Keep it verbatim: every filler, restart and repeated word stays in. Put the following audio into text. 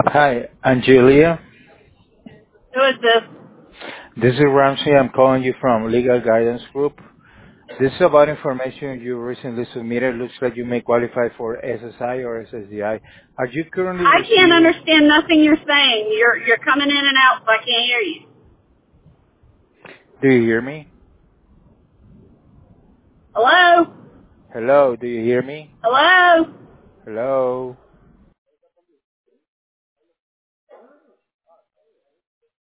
Hi, Angelia. Who is this? This is Ramsey. I'm calling you from Legal Guidance Group. This is about information you recently submitted. Looks like you may qualify for S S I or S S D I. Are you currently I can't receiving? understand nothing you're saying. You're you're coming in and out, so I can't hear you. Do you hear me? Hello? Hello, do you hear me? Hello? Hello.